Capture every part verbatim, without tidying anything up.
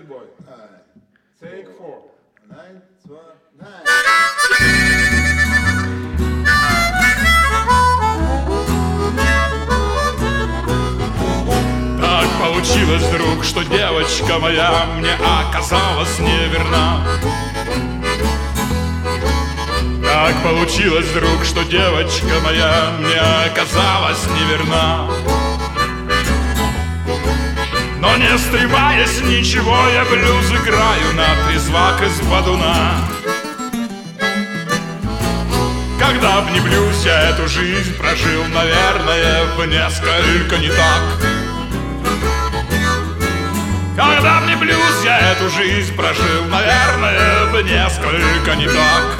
boy. Take four. Nine, two, nine. Так получилось, друг, что девочка моя мне оказалась неверна. Так получилось, друг, что девочка моя мне оказалась неверна. Но не стремаясь ничего, я блюз играю на трезвак из бадуна. Когда обневлюсь, я эту жизнь прожил, наверное, в несколько не так. Когда обневлюсь, я эту жизнь прожил, наверное, в несколько не так.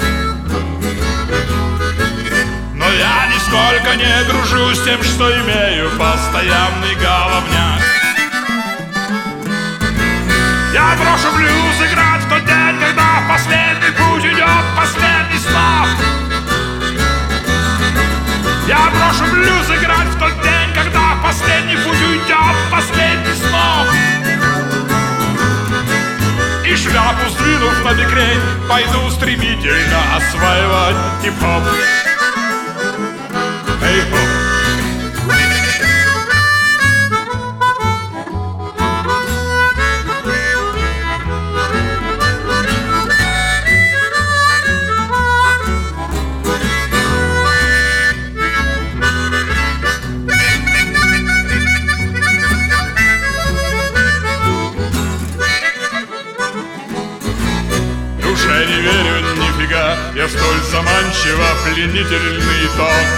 Но я нисколько не дружу с тем, что имею постоянный головняк. Я брошу блюз играть в тот день, когда в последний путь идет последний стоп. Я брошу блюз играть в тот день, когда в последний путь уйдет последний сноп. И шляпу сдвинув на бикрень, пойду стремительно осваивать хип-хоп. Хип-хоп. Я не верю нифига, я в столь заманчиво пленительный ток.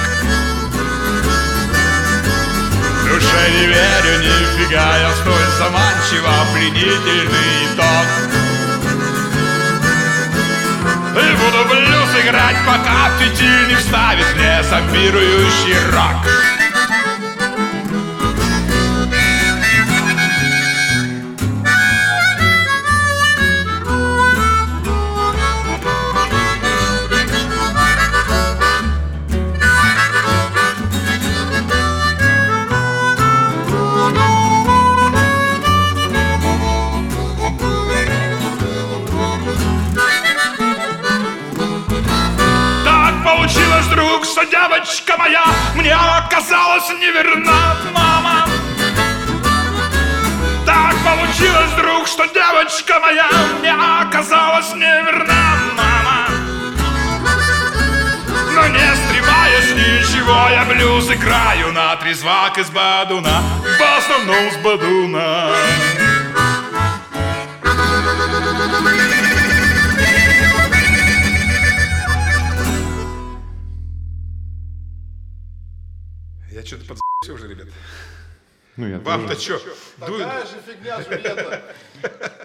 Душе не верю нифига, я в столь заманчиво пленительный ток. И буду блюз играть, пока фитиль не вставит мне зомбирующий рок. Получилось, друг, что девочка моя мне оказалась неверна, мама. Так получилось, друг, что девочка моя мне оказалась неверна, мама. Но не стремаясь ничего, я блюз играю на трезвак из бадуна, в основном с бадуна. Я что-то подзабился уже, ребят. Ну, я Вам-то что? Такая же фигня, Джульетта.